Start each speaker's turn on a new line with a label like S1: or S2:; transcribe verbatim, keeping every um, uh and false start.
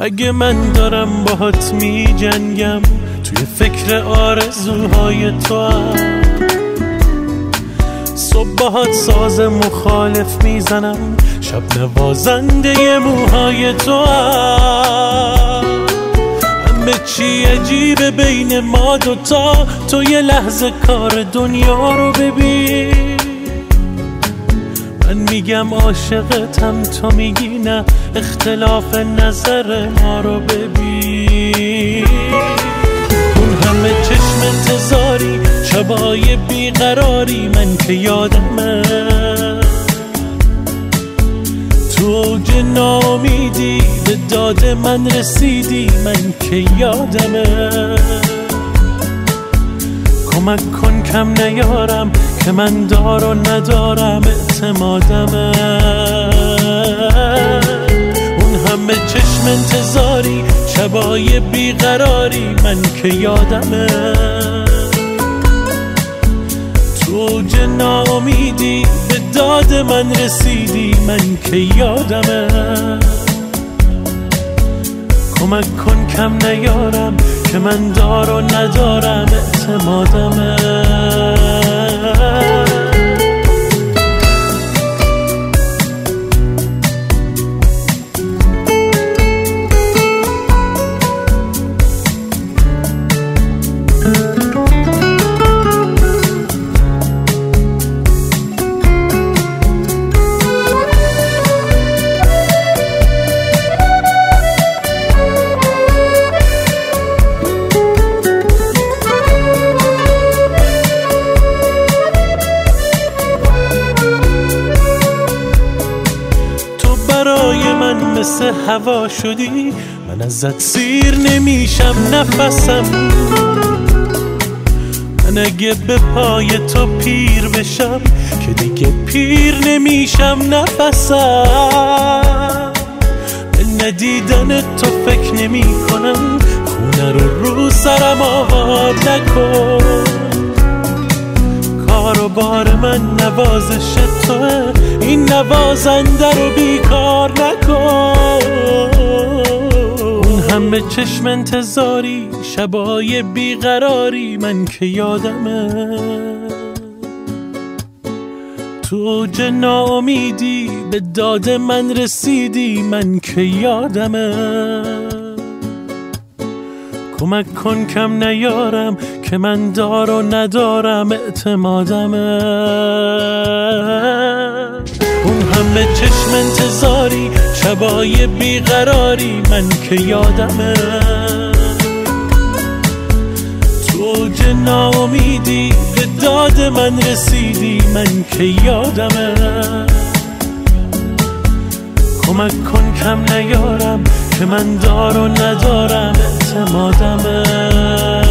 S1: اگه من دارم باهات می جنگم توی فکر آرزوهای تو هم، صبح باهات ساز مخالف میزنم، شب نوازنده موهای تو هم. همه چی عجیبه بین ما دوتا، تو یه لحظه کار دنیا رو ببین. من میگم عاشقتم، تو میگی نه، اختلاف نظر ما رو ببین. اون همه چشم انتظاری، شبای بیقراری، من که یادمه تو اوج ناامیدی به داد من رسیدی، من که یادمه. کمک کن کم نیارم که من دار و ندارم اعتمادمه. اون همه چشم انتظاری، شبای بیقراری، من که یادمه تو اوج ناامیدی به داد من رسیدی، من که یادمه. کمک کن کم نیارم که من دار و ندارم اعتمادمه. مثل هوا شدی، من ازت سیر نمیشم نفسم. من اگه به پای تو پیر بشم که دیگه پیر نمیشم نفسم. به ندیدن تو فکر نمی کنم، خونه رو رو سرم آباد نکن. کار و بار من نوازش توه، این نوازنده رو بیکار نکن. اون همه چشم انتظاری، شبای بیقراری، من که یادمه تو اوج ناامیدی به داد من رسیدی، من که یادمه. کمک کن کم نیارم که من دار و ندارم اعتمادمه. اون همه چشم انتظاری، شبای بیقراری، من که یادمه تو اوج ناامیدی به داد من رسیدی، من که یادمه. کمک کن کم نیارم که من دار و ندارم اعتمادمه.